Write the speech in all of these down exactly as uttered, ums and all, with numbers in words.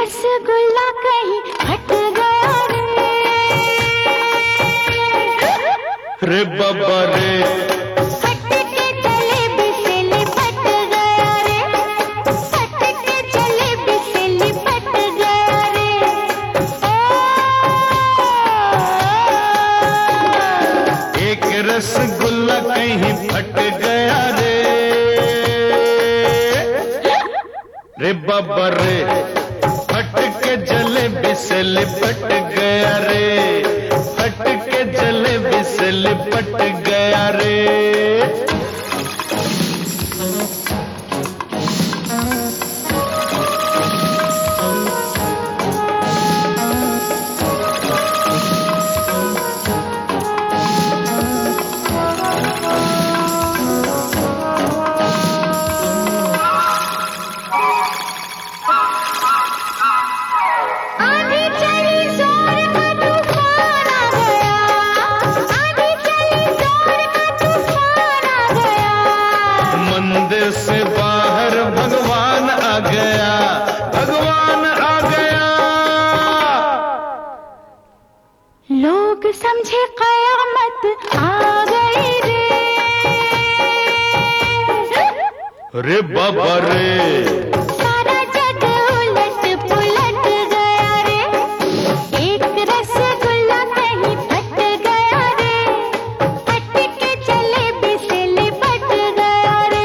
रसगुल्ला कहीं फट गया रे। रे बाबा रे फट के जलेबी से लिपट गया रे। फट के जलेबी से लिपट गया रे। एक रसगुल्ला कहीं फट गया रे। रे बाबा रे फट के जलेबी से लिपट गया रे। फट के जलेबी से लिपट गया रे। मंदिर से बाहर भगवान आ गया। भगवान आ गया। लोग समझे कयामत आ गई रे। रे बाबा रे सारा जग उलट पुलट गया रे। एक रसगुल्ला कहीं फट गया रे। फट के जलेबी से लिपट गया रे।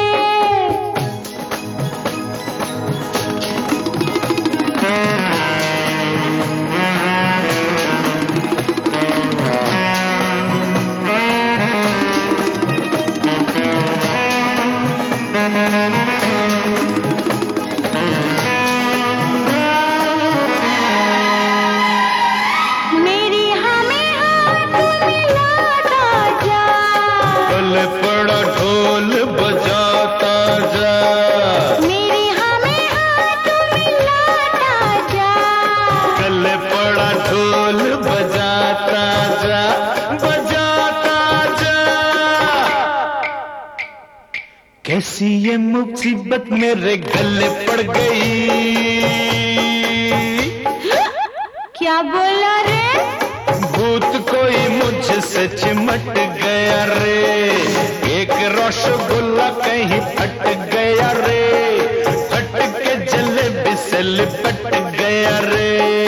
मेरी हमें हाथ मिलाता जा। गले पड़ा ढोल बजाता जा। मेरी हमें हाथ मिलाता जा। गले पड़ा ढोल बजाता जा। बजाता जा। कैसी ये मुसीबत मेरे गले पड़ गई। क्या बोला रे? भूत कोई मुझसे चिमट गया रे। एक रसगुल्ला कहीं फट गया रे। फट के जलेबी से लिपट गया रे।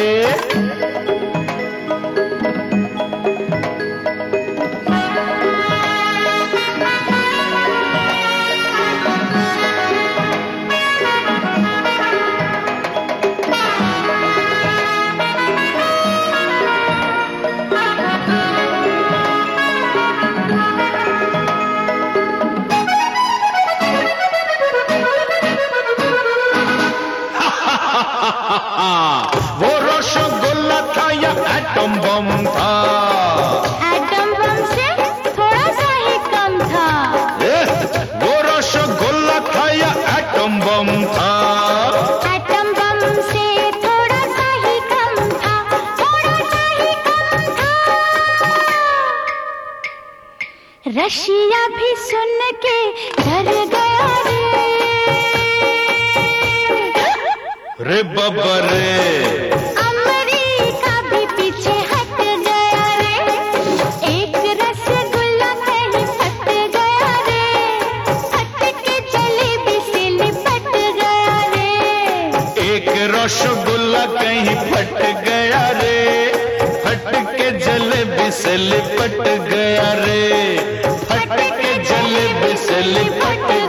वो रसगुल्ला था या एटम बम था? एटम बम से थोड़ा सा ही कम था। ए, वो रसगुल्ला था या एटम बम था? एटम बम से थोड़ा सा ही कम था। थोड़ा सा ही कम था। रशिया भी सुन के डर गया रे। रे बाबा रे अमेरिका भी पीछे हट गया रे। एक रसगुल्ला कहीं फट गया रे। फट के जलेबी से लिपट गया रे। एक रसगुल्ला कहीं फट गया रे। फट के जलेबी से लिपट गया रे। फट के जलेबी से लिपट